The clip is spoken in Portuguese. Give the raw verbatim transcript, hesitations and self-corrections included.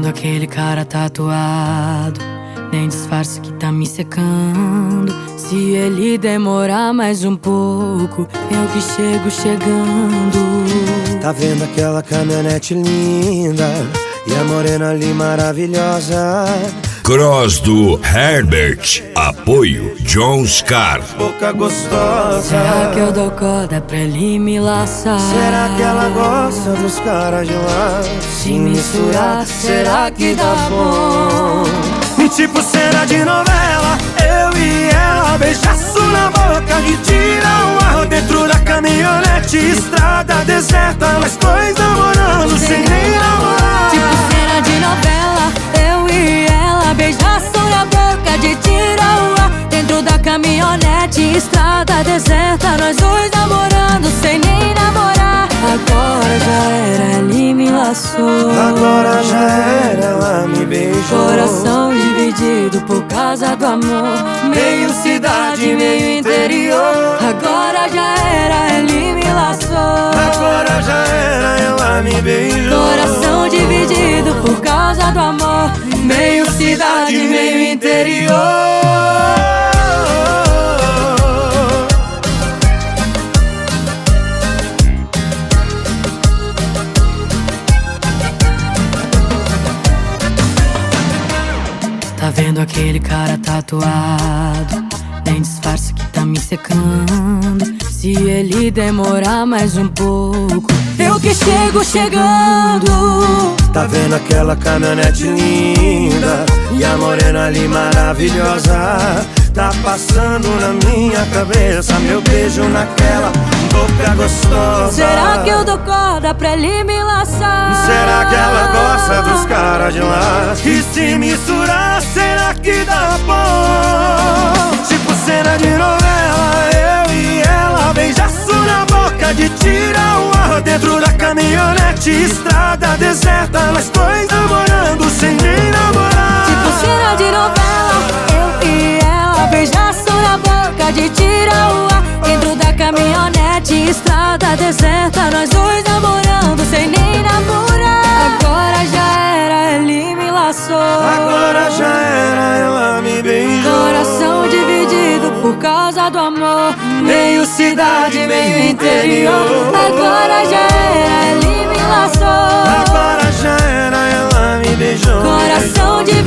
vendo aquele cara tatuado, nem disfarce que tá me secando. Se ele demorar mais um pouco, eu que chego chegando. Tá vendo aquela caminhonete linda e a morena ali maravilhosa? Cross do Herbert, apoio John Scar. Boca gostosa. Será que eu dou corda pra ele me laçar? Será que ela gosta dos caras de lá? Se misturar, será que dá bom? E tipo cena de novela, eu e ela, beijaço na boca de tira o ar dentro da caminhonete, estrada deserta, nós dois namorando sem nem namorar. Tipo cena de novela, eu e ela, beijaço na boca de tira o ar dentro da caminhonete, estrada deserta, nós dois namorando sem nem namorar. Agora já era, ele me laçou. Agora já era, ela me beijou. Coração dividido por causa do amor, meio cidade, meio interior. Agora já era, ele me laçou. Agora já era, ela me beijou. Coração dividido por causa do amor, meio cidade, meio interior. Tá vendo aquele cara tatuado, nem disfarce que tá me secando. Se ele demorar mais um pouco, eu que chego chegando. Tá vendo aquela caminhonete linda e a morena ali maravilhosa? Tá passando na minha cabeça, meu beijo naquela boca gostosa. Será que eu dou corda pra ele me laçar? Será que ela gosta dos caras de lá? E se misturar, será que dá bom? Tipo cena de novela, eu e ela, beijaço na boca de tira o ar dentro da caminhonete, estrada deserta, nós dois namorando sem nem namorar. Tipo cena de novela, eu e ela, beijaço na boca de tira o ar dentro da caminhonete, estrada deserta, nós dois namorando sem nem namorar. Agora já era, ele me laçou. Agora já era, ela me beijou. Coração dividido por causa do amor, meio cidade, meio interior. Agora já era, ele me laçou. Agora já era, ela me beijou. Coração dividido